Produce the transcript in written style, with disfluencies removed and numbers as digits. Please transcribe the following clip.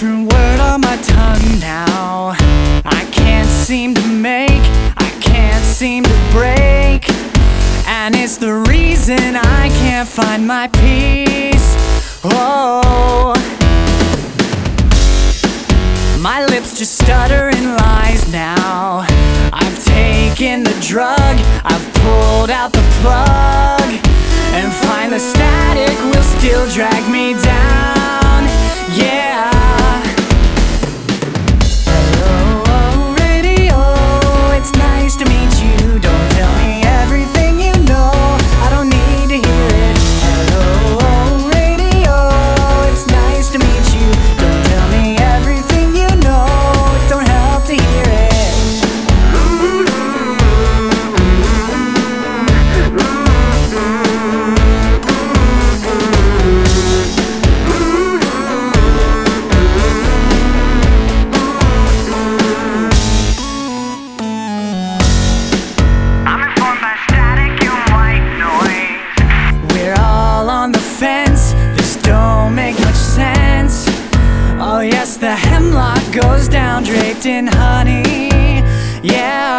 different word on my tongue now. I can't seem to make, I can't seem to break, and it's the reason I can't find my peace. Oh, my lips just stutter in lies now. I've taken the drug, I've pulled out the plug, and find the static will still drag me down. Yeah. Hello, radio, it's nice to meet you. Don't tell me everything you know, I don't need to hear it. Hello, radio, it's nice to meet you. Don't tell me everything you know, it don't help to hear it. This don't make much sense. Oh yes, the hemlock goes down draped in honey. Yeah.